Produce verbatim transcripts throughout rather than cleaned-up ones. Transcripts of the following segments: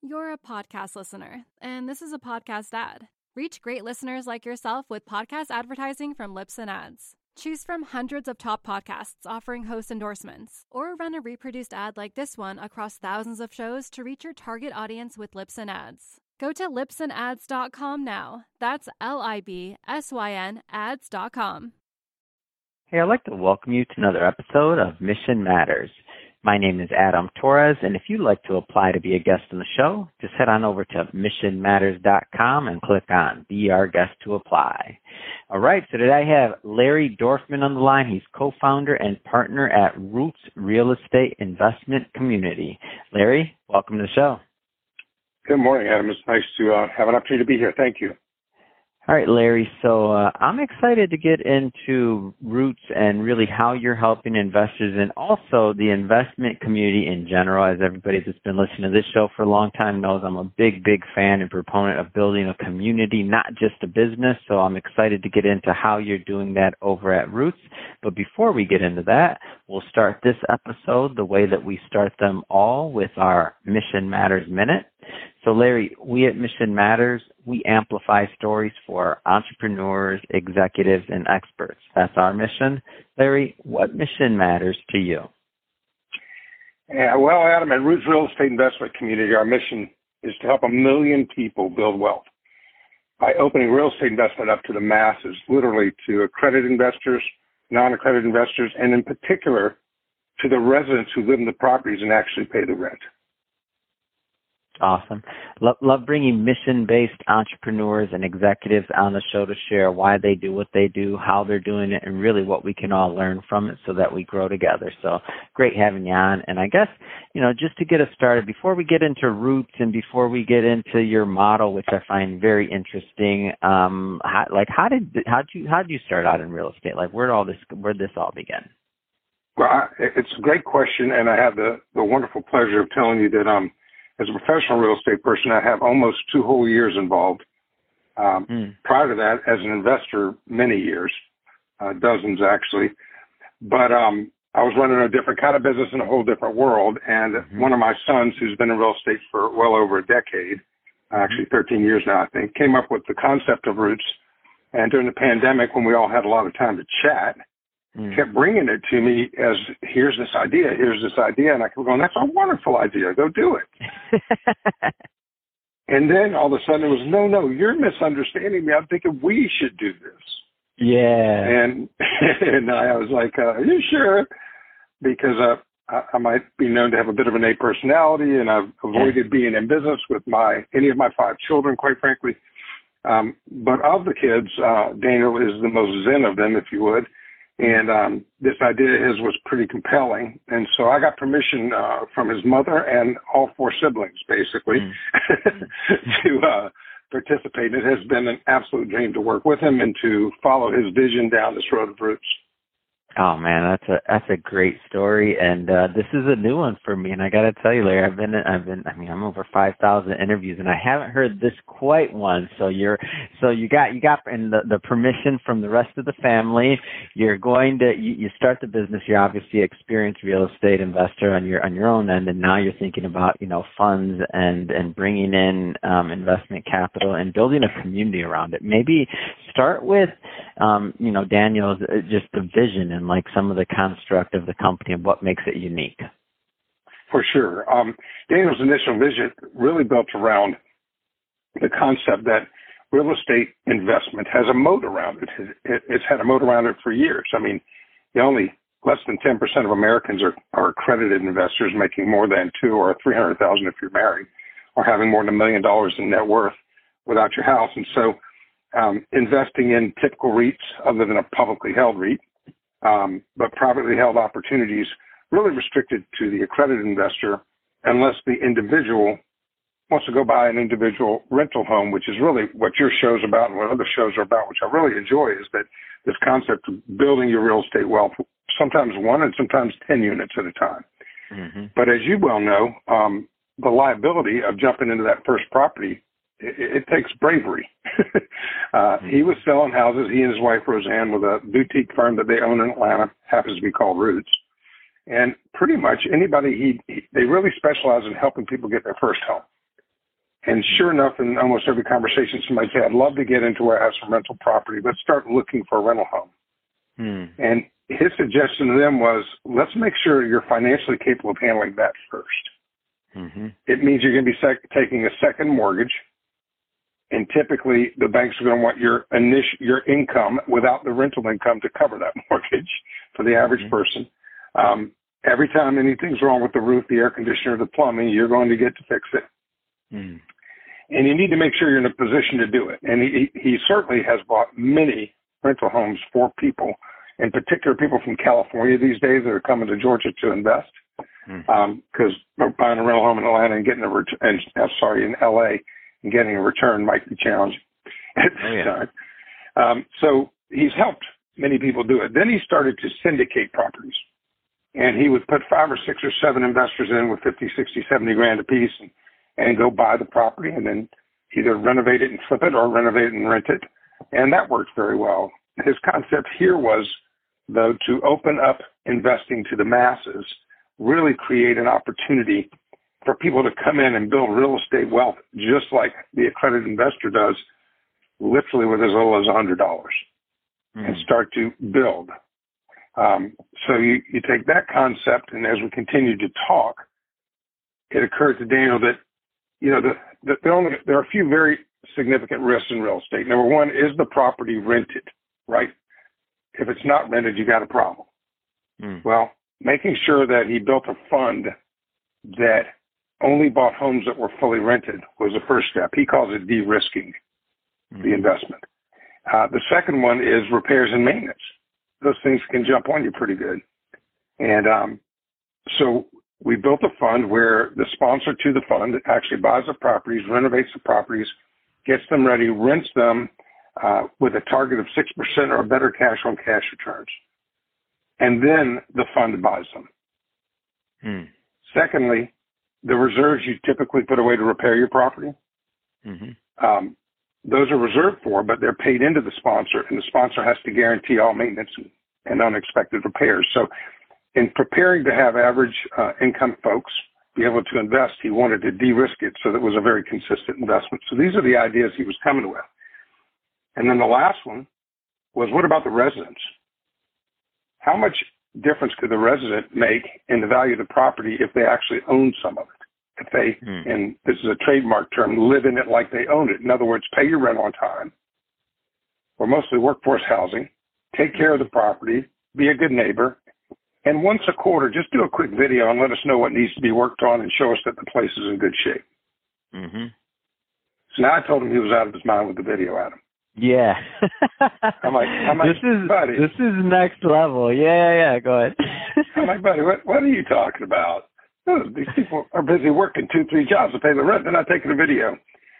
You're a podcast listener, and this is a podcast ad. Reach great listeners like yourself with podcast advertising from Libsyn Ads. Choose from hundreds of top podcasts offering host endorsements, or run a reproduced ad like this one across thousands of shows to reach your target audience with Libsyn Ads. Go to libsyn ads dot com now. That's L I B S Y N ads dot com. Hey, I'd like to welcome you to another episode of Mission Matters. My name is Adam Torres, and if you'd like to apply to be a guest on the show, just head on over to mission matters dot com and click on Be Our Guest to apply. All right, so today I have Larry Dorfman on the line. He's co-founder and partner at Roots Real Estate Investment Community. Larry, welcome to the show. Good morning, Adam. It's nice to uh, have an opportunity to be here. Thank you. All right, Larry. So uh, I'm excited to get into Roots and really how you're helping investors and also the investment community in general. As everybody that's been listening to this show for a long time knows, I'm a big, big fan and proponent of building a community, not just a business. So I'm excited to get into how you're doing that over at Roots. But before we get into that, we'll start this episode the way that we start them all with our Mission Matters Minute. So, Larry, we at Mission Matters, we amplify stories for entrepreneurs, executives, and experts. That's our mission. Larry, what mission matters to you? Yeah, well, Adam, at Roots Real Estate Investment Community, our mission is to help a million people build wealth by opening real estate investment up to the masses, literally to accredited investors, non-accredited investors, and in particular to the residents who live in the properties and actually pay the rent. Awesome. Love, love bringing mission-based entrepreneurs and executives on the show to share why they do what they do, how they're doing it, and really what we can all learn from it so that we grow together. So great having you on. And I guess, you know, just to get us started, before we get into Roots and before we get into your model, which I find very interesting, um, how, like how did how did you how did you start out in real estate? Like where did all this where did this all begin? Well, I, it's a great question, and I have the, the wonderful pleasure of telling you that um. As a professional real estate person, I have almost two whole years involved. Um, mm. Prior to that, as an investor, many years, uh, dozens actually. But um, I was running a different kind of business in a whole different world. And mm-hmm. one of my sons, who's been in real estate for well over a decade, actually thirteen years now, I think, came up with the concept of Roots. And during the pandemic, when we all had a lot of time to chat, Mm. kept bringing it to me as, here's this idea, here's this idea. And I kept going, that's a wonderful idea. Go do it. And then all of a sudden it was, no, no, you're misunderstanding me. I'm thinking we should do this. Yeah. And and I was like, uh, are you sure? Because uh, I, I might be known to have a bit of an A personality, and I've avoided being in business with my any of my five children, quite frankly. Um, but of the kids, uh, Daniel is the most zen of them, if you would. And um, this idea of his was pretty compelling. And so I got permission uh, from his mother and all four siblings, basically, mm. to uh, participate. It has been an absolute dream to work with him and to follow his vision down this road of Roots. Oh man, that's a that's a great story, and uh, this is a new one for me. And I got to tell you, Larry, I've been I've been I mean I'm over five thousand interviews, and I haven't heard this quite one. So you're so you got you got and the, the permission from the rest of the family. You're going to you, you start the business. You're obviously an experienced real estate investor on your on your own end, and now you're thinking about you know funds and and bringing in um, investment capital and building a community around it. Maybe start with um, you know Daniel's uh, just the vision and like some of the construct of the company and what makes it unique. For sure. Um, Daniel's initial vision really built around the concept that real estate investment has a moat around it. it. It's had a moat around it for years. I mean, the only less than ten percent of Americans are, are accredited investors making more than two or three hundred thousand if you're married, or having more than a million dollars in net worth without your house. And so um, investing in typical REITs other than a publicly held REIT, Um, but privately held opportunities really restricted to the accredited investor unless the individual wants to go buy an individual rental home, which is really what your show's about and what other shows are about, which I really enjoy, is that this concept of building your real estate wealth, sometimes one and sometimes ten units at a time. Mm-hmm. But as you well know, um, the liability of jumping into that first property, it, it takes bravery. uh, he was selling houses, he and his wife Roseanne, with a boutique firm that they own in Atlanta, happens to be called Roots. And pretty much anybody, he, he they really specialize in helping people get their first home. And sure enough, in almost every conversation, somebody said, I'd love to get into where I have some rental property. Let's start looking for a rental home. Hmm. And his suggestion to them was, let's make sure you're financially capable of handling that first. Mm-hmm. It means you're going to be sec- taking a second mortgage. And typically, the banks are going to want your initial, your income without the rental income to cover that mortgage for the average Mm-hmm. person. Um, every time anything's wrong with the roof, the air conditioner, the plumbing, you're going to get to fix it. Mm. And you need to make sure you're in a position to do it. And he, he certainly has bought many rental homes for people, in particular people from California these days that are coming to Georgia to invest. Because Mm. um, buying a rental home in Atlanta and getting a ret- and uh, sorry in L A and getting a return might be challenging at this Oh, yeah. time. Um, so he's helped many people do it. Then he started to syndicate properties, and he would put five or six or seven investors in with fifty, sixty, seventy grand a piece, and, and go buy the property and then either renovate it and flip it or renovate it and rent it, and that worked very well. His concept here was, though, to open up investing to the masses, really create an opportunity for people to come in and build real estate wealth, just like the accredited investor does, literally with as little as one hundred dollars, Mm. and start to build. Um, so you, you take that concept, and as we continue to talk, it occurred to Daniel that, you know, the, the, the only, there are a few very significant risks in real estate. Number one, is the property rented, right? If it's not rented, you got a problem. Mm. Well, making sure that he built a fund that only bought homes that were fully rented was the first step. He calls it de-risking Mm. the investment. Uh, the second one is repairs and maintenance. Those things can jump on you pretty good. And um, so we built a fund where the sponsor to the fund actually buys the properties, renovates the properties, gets them ready, rents them uh, with a target of six percent or better cash on cash returns. And then the fund buys them. Mm. Secondly, the reserves you typically put away to repair your property, Mm-hmm. um, those are reserved for, but they're paid into the sponsor, and the sponsor has to guarantee all maintenance and, and unexpected repairs. So in preparing to have average uh, income folks be able to invest, he wanted to de-risk it so that it was a very consistent investment. So these are the ideas he was coming with. And then the last one was, what about the residents? How much difference could the resident make in the value of the property if they actually own some of it? If they, Hmm. and this is a trademark term, live in it like they own it. In other words, pay your rent on time. We're mostly workforce housing. Take care of the property. Be a good neighbor. And once a quarter, just do a quick video and let us know what needs to be worked on and show us that the place is in good shape. Mm-hmm. So now I told him he was out of his mind with the video, Adam. Yeah. I'm like, I'm like, this is buddy. this is next level. Yeah, yeah, yeah. Go ahead. I'm like, buddy, what, what are you talking about? Oh, these people are busy working two, three jobs to pay the rent. They're not taking a video.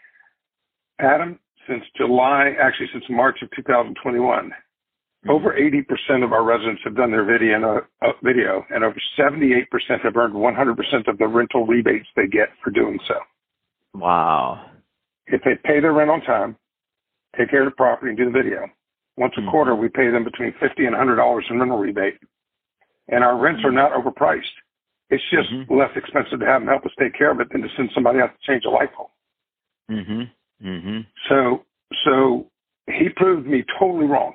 Adam, since July, actually since March of two thousand twenty-one, mm-hmm. over eighty percent of our residents have done their video, and, uh, video, and over seventy-eight percent have earned one hundred percent of the rental rebates they get for doing so. Wow. If they pay their rent on time, take care of the property, and do the video, once a Mm-hmm. quarter we pay them between fifty and one hundred dollars in rental rebate. And our rents are not overpriced. It's just Mm-hmm. less expensive to have them help us take care of it than to send somebody out to change a light bulb. Mm-hmm. Mm-hmm. So, so he proved me totally wrong.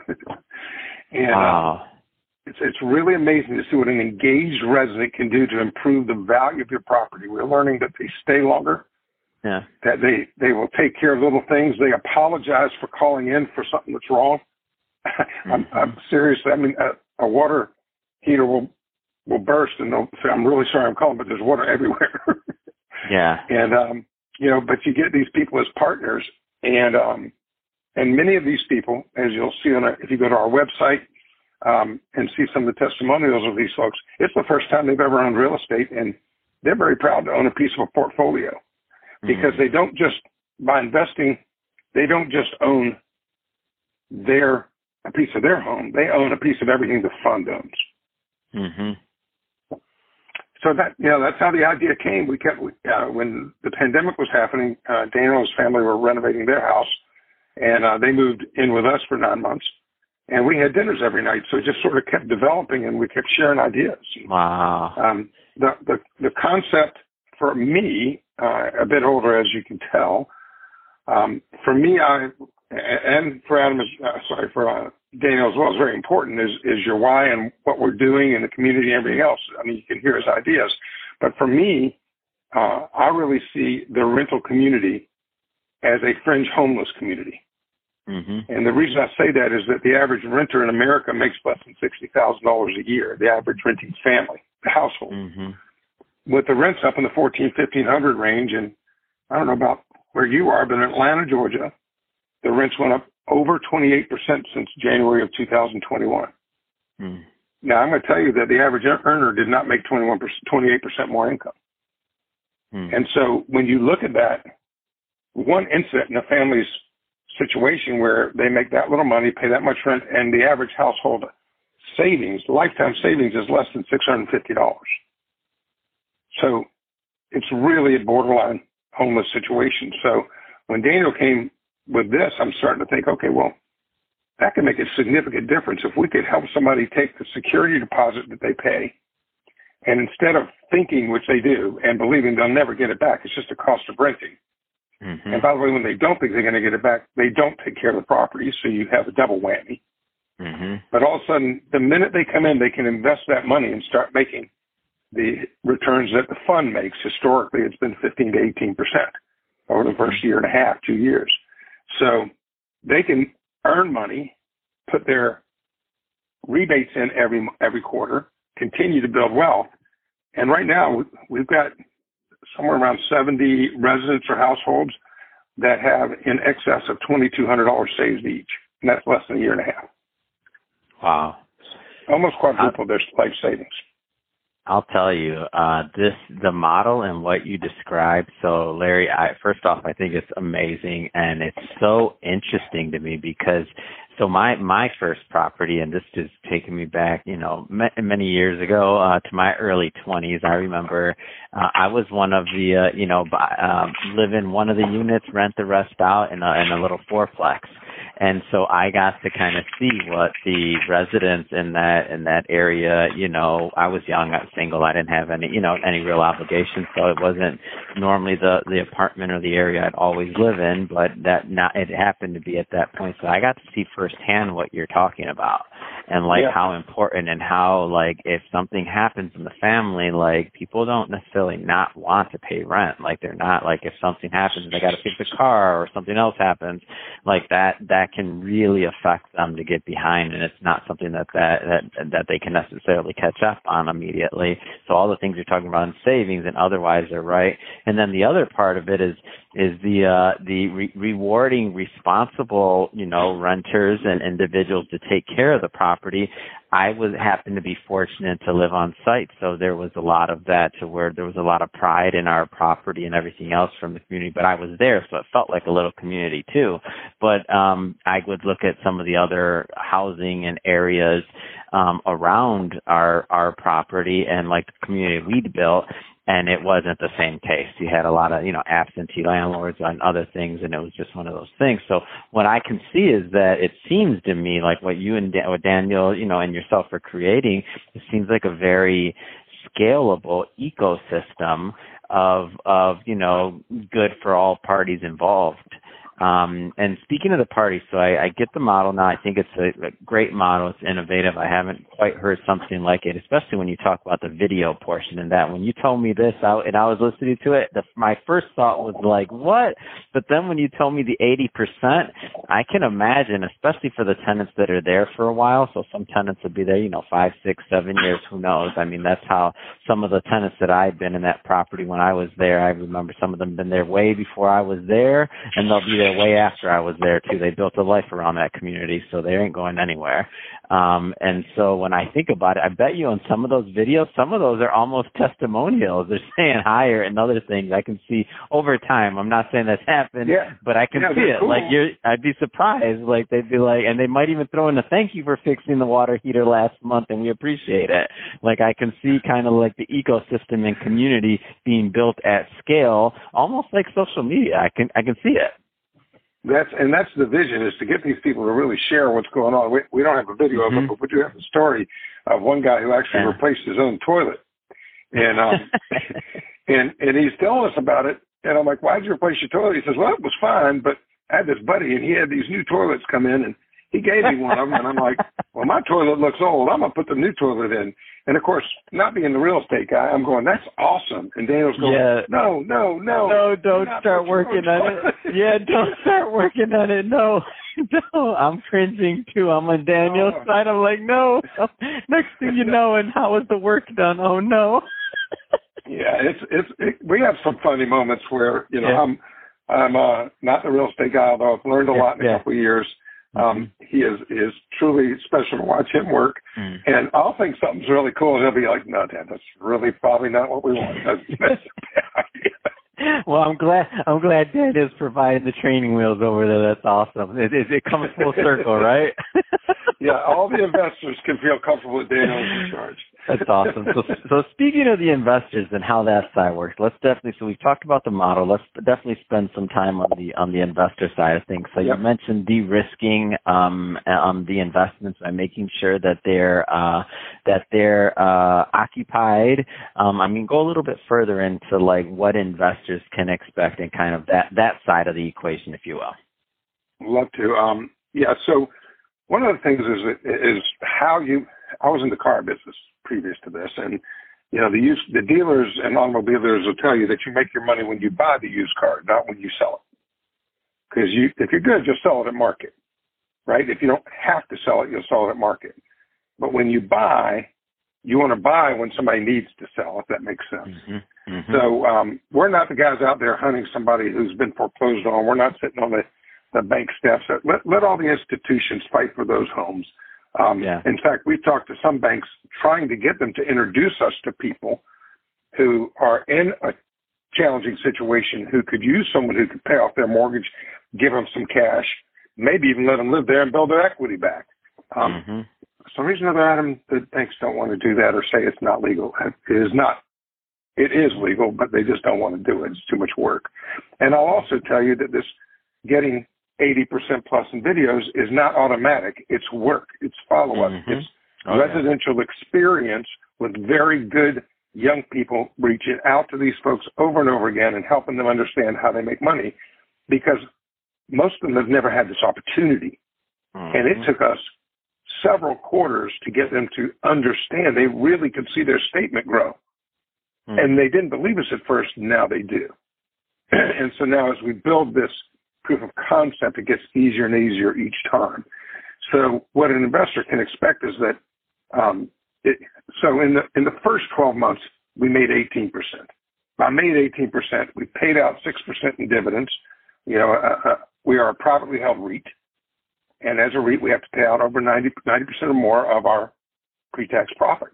and Wow. uh, it's it's really amazing to see what an engaged resident can do to improve the value of your property. We're learning that they stay longer, Yeah. that they, they will take care of little things. They apologize for calling in for something that's wrong. I'm, I'm seriously, I mean, a, a water heater will will burst and they'll say, I'm really sorry I'm calling, but there's water everywhere. Yeah. And, um, you know, but you get these people as partners, and um, and many of these people, as you'll see on our, if you go to our website um, and see some of the testimonials of these folks, it's the first time they've ever owned real estate, and they're very proud to own a piece of a portfolio because Mm-hmm. they don't just, by investing, they don't just own their a piece of their home, they own a piece of everything the fund owns. Mm-hmm. So that, you know, that's how the idea came. We kept, uh, when the pandemic was happening, uh, Daniel and his family were renovating their house, and uh, they moved in with us for nine months. And we had dinners every night, so it just sort of kept developing, and we kept sharing ideas. Wow. Um, the, the, the concept for me uh, a bit older, as you can tell. Um, for me, I and for Adam, uh, sorry, for uh, Daniel as well, is very important. Is is your why and what we're doing in the community and everything else. I mean, you can hear his ideas, but for me, uh, I really see the rental community as a fringe homeless community. Mm-hmm. And the reason I say that is that the average renter in America makes less than sixty thousand dollars a year. The average renting family, the household, mm-hmm. with the rents up in the fourteen, fifteen hundred range, and I don't know about where you are, but in Atlanta, Georgia, the rents went up over twenty-eight percent since January of two thousand twenty-one. Mm. Now, I'm going to tell you that the average earner did not make twenty-one percent, twenty-eight percent more income. Mm. And so when you look at that, one incident in a family's situation where they make that little money, pay that much rent, and the average household savings, lifetime savings, is less than six hundred fifty dollars. So it's really a borderline homeless situation. So when Daniel came with this, I'm starting to think, okay, well, that can make a significant difference. If we could help somebody take the security deposit that they pay, and instead of thinking, which they do, and believing they'll never get it back, it's just a cost of renting. Mm-hmm. And by the way, when they don't think they're going to get it back, they don't take care of the property, so you have a double whammy. Mm-hmm. But all of a sudden, the minute they come in, they can invest that money and start making the returns that the fund makes. Historically, it's been fifteen to eighteen percent over the first year and a half, two years. So they can earn money, put their rebates in every every quarter, continue to build wealth. And right now, we've got somewhere around seventy residents or households that have in excess of twenty-two hundred dollars saved each. And that's less than a year and a half. Wow. Almost quadruple their life savings. I'll tell you, uh, this, the model and what you described. So Larry, I, first off, I think it's amazing, and it's so interesting to me because, so my, my first property, and this is taking me back, you know, many years ago, uh, to my early twenties. I remember, uh, I was one of the, uh, you know, um, live in one of the units, rent the rest out in a, in a little fourplex. And so I got to kind of see what the residents in that in that area, you know, I was young, I was single, I didn't have any, you know, any real obligations, so it wasn't normally the the apartment or the area I'd always live in, but that not it happened to be at that point. So I got to see firsthand what you're talking about, and like yeah. how important and how like if something happens in the family, like people don't necessarily not want to pay rent, like they're not like if something happens, they got to fix a car or something else happens, like that that can really affect them to get behind, and it's not something that that that, that they can necessarily catch up on immediately. So all the things you're talking about in savings and otherwise are right. And then the other part of it is is the uh, the re- rewarding responsible, you know, renters and individuals to take care of the property. I was happened to be fortunate to live on site, so there was a lot of that to where there was a lot of pride in our property and everything else from the community. But I was there, so it felt like a little community too. But um, I would look at some of the other housing and areas um, around our our property and like the community we'd built, and it wasn't the same case. You had a lot of, you know, absentee landlords and other things, and it was just one of those things. So what I can see is that it seems to me like what you and Dan- what Daniel, you know, and yourself are creating, it seems like a very scalable ecosystem of, of, you know, good for all parties involved. Um, and speaking of the party, so I, I get the model now. I think it's a, a great model. It's innovative. I haven't quite heard something like it, especially when you talk about the video portion and that. When you told me this out and I was listening to it, the, my first thought was like, what? But then when you told me the eighty percent, I can imagine, especially for the tenants that are there for a while. So some tenants will be there, you know, five, six, seven years, who knows? I mean, that's how some of the tenants that I've been in that property when I was there, I remember some of them been there way before I was there, and they'll be there way after I was there too. They built a life around that community, so they ain't going anywhere. Um, and so when I think about it, I bet you on some of those videos, some of those are almost testimonials. They're saying higher and other things. I can see over time. I'm not saying that's happened, yeah. but I can yeah, see it. Cool. Like you're, I'd be surprised. Like they'd be like, and they might even throw in a thank you for fixing the water heater last month, and we appreciate it. Like I can see kind of like the ecosystem and community being built at scale, almost like social media. I can, I can see it. That's and that's the vision, is to get these people to really share what's going on. We, we don't have a video mm-hmm. of it, but we do have a story of one guy who actually yeah. replaced his own toilet, and um, and and he's telling us about it And I'm like, why'd you replace your toilet? He says, well, it was fine, but I had this buddy, and he had these new toilets come in, and he gave me one of them. And I'm like, well, my toilet looks old. I'm going to put the new toilet in. And, of course, not being the real estate guy, I'm going, that's awesome. And Daniel's going, yeah. no, no, no. No, don't start working on it. Yeah, don't start working on it. No, no. I'm cringing, too. I'm on Daniel's oh. side. I'm like, no. Next thing you know, and how was the work done? Oh, no. Yeah, it's it's it, we have some funny moments where, you know, yeah. I'm I'm uh, not the real estate guy, although I've learned a yeah, lot in a yeah. couple of years. Um, mm-hmm. He is is truly special to watch him work, mm. and I'll think something's really cool, and he'll be like, "No, Dad, that's really probably not what we want." That's, that's a bad idea. Well, I'm glad I'm glad Dad is providing the training wheels over there. That's awesome. It it, it comes full circle, right? Yeah, all the investors can feel comfortable with Daniel in charge. That's awesome. So, so speaking of the investors and how that side works, let's definitely. So we've talked about the model. Let's definitely spend some time on the on the investor side of things. So yep. you mentioned de-risking um, um, the investments by making sure that they're uh, that they're uh, occupied. Um, I mean, go a little bit further into like what investors can expect and kind of that that side of the equation, if you will. Love to. Um, yeah. So one of the things is is how you. I was in the car business previous to this, and you know the used, the dealers and automobile dealers will tell you that you make your money when you buy the used car, not when you sell it. Because you, if you're good, you'll sell it at market, right? If you don't have to sell it, you'll sell it at market. But when you buy, you want to buy when somebody needs to sell, if that makes sense. Mm-hmm. Mm-hmm. So um, we're not the guys out there hunting somebody who's been foreclosed on. We're not sitting on the, the bank steps. Let, let all the institutions fight for those homes. Um, yeah. In fact, we've talked to some banks trying to get them to introduce us to people who are in a challenging situation, who could use someone who could pay off their mortgage, give them some cash, maybe even let them live there and build their equity back. Um, mm-hmm. For some reason or other, Adam, the banks don't want to do that or say it's not legal. It is not. It is legal, but they just don't want to do it. It's too much work. And I'll also tell you that this getting eighty percent plus in videos is not automatic. It's work. It's follow-up. Mm-hmm. It's oh, residential yeah. experience with very good young people reaching out to these folks over and over again and helping them understand how they make money, because most of them have never had this opportunity. Mm-hmm. And it took us several quarters to get them to understand. They really could see their statement grow. Mm-hmm. And they didn't believe us at first. Now they do. And so now as we build this proof of concept, it gets easier and easier each time. So what an investor can expect is that, um, it, so in the in the first twelve months, we made eighteen percent. I made eighteen percent. We paid out six percent in dividends. You know, uh, uh, we are a privately held REIT. And as a REIT, we have to pay out over ninety percent or more of our pre-tax profit.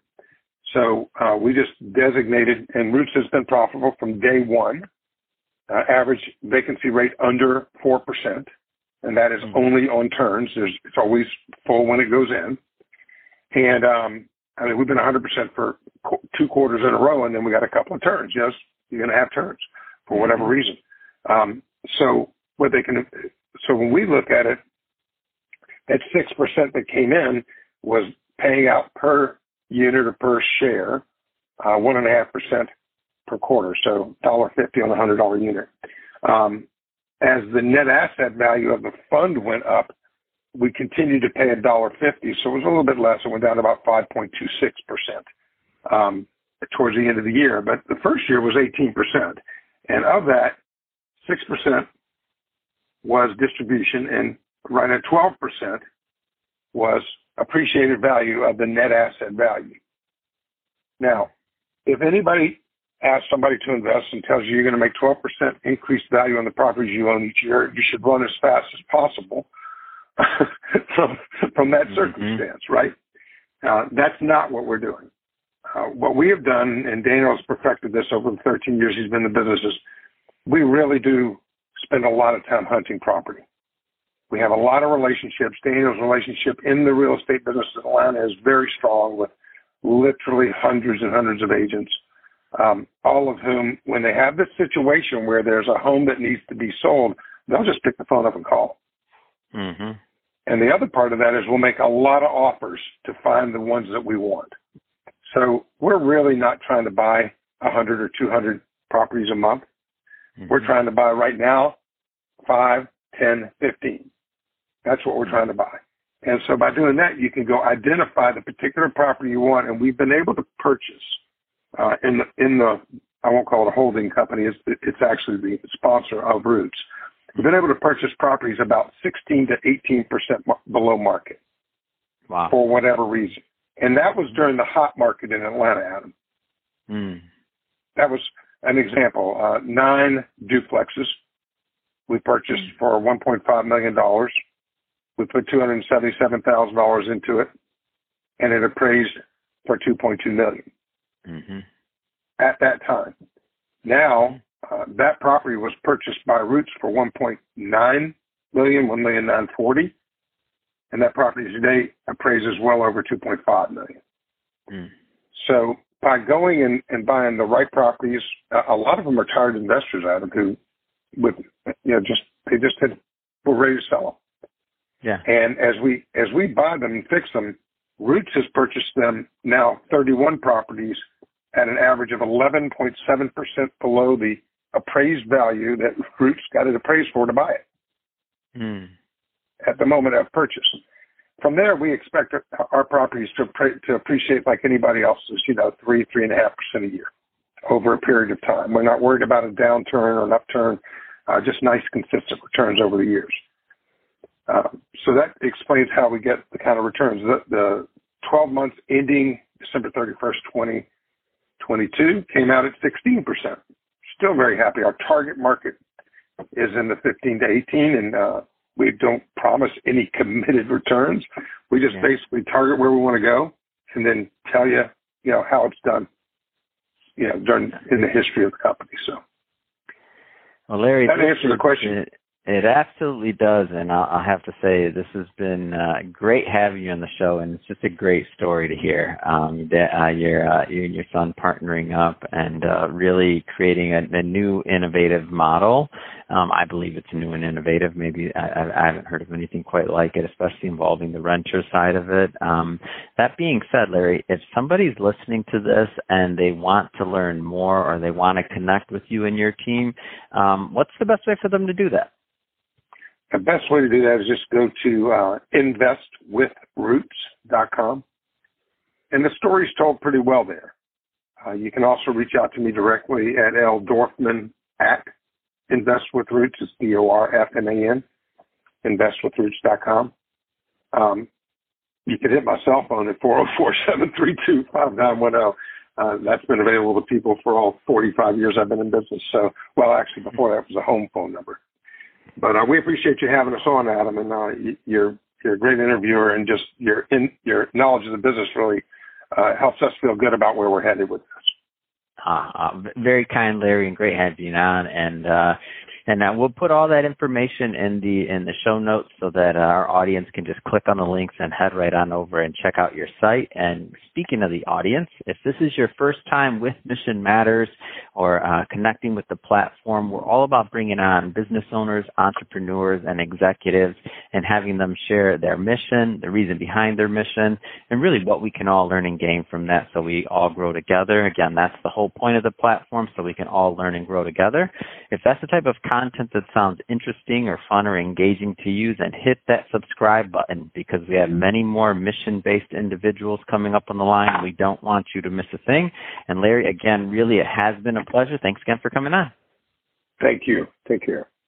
So uh, we just designated, and Roots has been profitable from day one. Uh, average vacancy rate under four percent, and that is mm-hmm. only on turns. There's, it's always full when it goes in. And, um, I mean, we've been one hundred percent for qu- two quarters in a row, and then we got a couple of turns. Yes, you're going to have turns for whatever mm-hmm. reason. Um, so what they can, so when we look at it, that six percent that came in was paying out per unit or per share, uh, one and a half percent per quarter, so one dollar fifty on a one hundred dollar unit. Um, as the net asset value of the fund went up, we continued to pay one dollar fifty, so it was a little bit less. It went down to about five point two six percent um, towards the end of the year. But the first year was eighteen percent. And of that, six percent was distribution, and right at twelve percent was appreciated value of the net asset value. Now, if anybody ask somebody to invest and tells you you're going to make twelve percent increased value on the properties you own each year, you should run as fast as possible from from that mm-hmm. circumstance, right? Uh, that's not what we're doing. Uh, what we have done, and Daniel has perfected this over the thirteen years he's been in the business, is we really do spend a lot of time hunting property. We have a lot of relationships. Daniel's relationship in the real estate business in Atlanta is very strong with literally hundreds and hundreds of agents. Um, all of whom, when they have this situation where there's a home that needs to be sold, they'll just pick the phone up and call. Mm-hmm. And the other part of that is we'll make a lot of offers to find the ones that we want. So we're really not trying to buy one hundred or two hundred properties a month. Mm-hmm. We're trying to buy right now five, ten, fifteen. That's what we're trying to buy. And so by doing that, you can go identify the particular property you want. And we've been able to purchase uh, in the, in the, I won't call it a holding company. It's, it's actually the sponsor of Roots. We've been able to purchase properties about sixteen to eighteen percent below market. Wow. For whatever reason. And that was during the hot market in Atlanta, Adam. Mm. That was an example. Uh, nine duplexes we purchased mm. for one point five million dollars. We put two hundred seventy-seven thousand dollars into it, and it appraised for two point two million dollars mm-hmm. at that time. Now, uh, that property was purchased by Roots for one point nine million dollars, one million nine hundred forty thousand dollars. And that property today appraises well over two point five million dollars. Mm. So by going and, and buying the right properties, a, a lot of them are tired investors, Adam, who would, you know, just, they just had, were ready to sell them. Yeah. And as we, as we buy them and fix them, Roots has purchased them now thirty-one properties at an average of eleven point seven percent below the appraised value that Roots got it appraised for to buy it. Mm. At the moment of purchase. From there, we expect our properties to to appreciate like anybody else's, you know, three, three and a half percent a year over a period of time. We're not worried about a downturn or an upturn, uh, just nice, consistent returns over the years. Uh, so that explains how we get the kind of returns. The, the twelve months ending December thirty-first, twenty twenty-two came out at sixteen percent. Still very happy. Our target market is in the fifteen to eighteen, and uh, we don't promise any committed returns. We just yeah. basically target where we want to go and then tell you, you know, how it's done, you know, during in the history of the company. So, well, Larry, that answers the question. It, it absolutely does, and I'll, I'll have to say this has been uh, great having you on the show, and it's just a great story to hear. Um, that uh, you're, uh, you and your son partnering up and uh, really creating a, a new innovative model. Um, I believe it's new and innovative. Maybe I, I haven't heard of anything quite like it, especially involving the renter side of it. Um, that being said, Larry, if somebody's listening to this and they want to learn more or they want to connect with you and your team, um, what's the best way for them to do that? The best way to do that is just go to uh, invest with roots dot com. And the story's told pretty well there. Uh, you can also reach out to me directly at L Dorfman at Invest with Roots. It's D O R F M A N, invest with roots dot com. Um, you can hit my cell phone at four oh four, seven three two, five nine one oh. Uh, that's been available to people for all forty-five years I've been in business. So, well, actually, before that was a home phone number. But uh, we appreciate you having us on, Adam, and uh, you're you're a great interviewer, and just your in, your knowledge of the business really uh, helps us feel good about where we're headed with this. Uh, uh, very kind, Larry, and great having you on. And uh, and uh, we'll put all that information in the in the show notes so that uh, our audience can just click on the links and head right on over and check out your site. And speaking of the audience, if this is your first time with Mission Matters or uh, connecting with the platform, we're all about bringing on business owners, entrepreneurs, and executives and having them share their mission, the reason behind their mission, and really what we can all learn and gain from that so we all grow together. Again, that's the whole point of the platform, so we can all learn and grow together. If that's the type of content that sounds interesting or fun or engaging to you, then hit that subscribe button, because we have many more mission-based individuals coming up on the line. We don't want you to miss a thing. And Larry, again, really, it has been a pleasure. Thanks again for coming on. Thank you. Take care.